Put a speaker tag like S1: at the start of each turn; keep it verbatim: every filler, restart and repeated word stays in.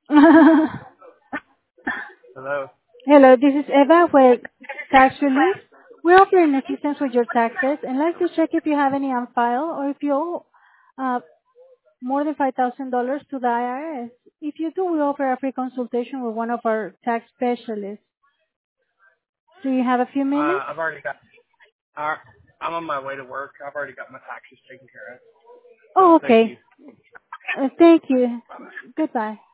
S1: Hello.
S2: Hello, this is Eva with Tax Relief. We offer an assistance with your taxes and like to check if you have any on file or if you owe uh, more than five thousand dollars to the I R S. If you do, we offer a free consultation with one of our tax specialists. Do you have a few
S1: Uh,
S2: minutes?
S1: I've already got. Uh, I'm on my way to work. I've already got my taxes taken care of. So
S2: Oh,
S1: thank you.
S2: okay. Uh, thank you. Goodbye.